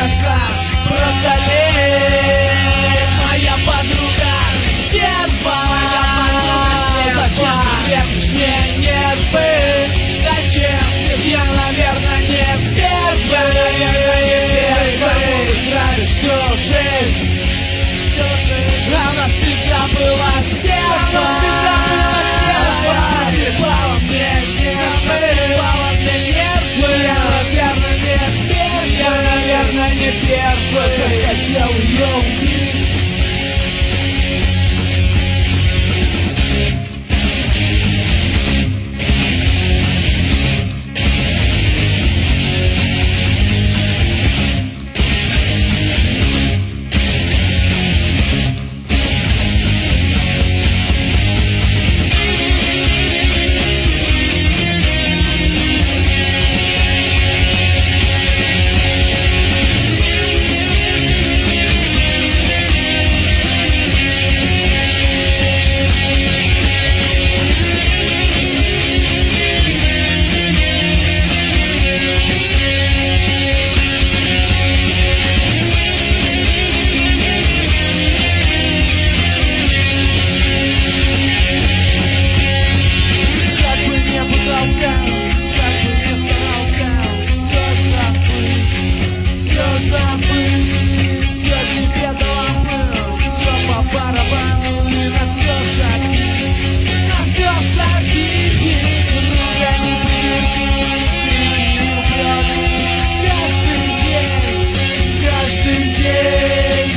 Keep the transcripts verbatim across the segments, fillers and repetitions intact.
шага, просто лень. Моя подруга стерва, зачем ты мне нет бы? Зачем? Я, наверное, не первый. Я, наверное, не первый. Знаю, что жизнь, она всегда была стерва. Бывало мне нервы, бывало мне нервы. Я, наверное, не первый. Я, наверное, не первый. Захотел ее убить.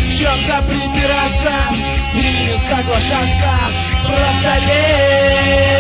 Припираться и не соглашаться, просто лень.